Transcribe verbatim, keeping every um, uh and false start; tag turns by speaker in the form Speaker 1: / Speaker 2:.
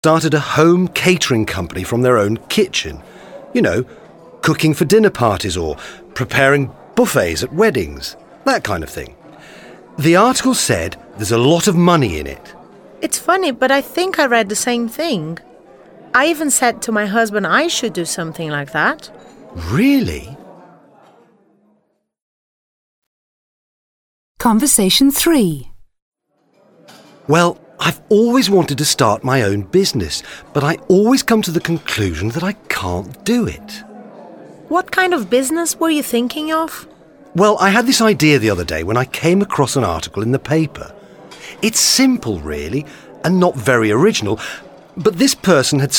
Speaker 1: started a home catering company from their own kitchen. You know, cooking for dinner parties or preparing buffets at weddings, that kind of thing. The article said there's a lot of money in it.
Speaker 2: It's funny, but I think I read the same thing. I even said to my husband I should do something like that.
Speaker 1: Really?
Speaker 3: Conversation three.
Speaker 1: Well, I've always wanted to start my own business, but I always come to the conclusion that I can't do it.
Speaker 2: What kind of business were you thinking of?
Speaker 1: Well, I had this idea the other day when I came across an article in the paper. It's simple, really, and not very original, but this person had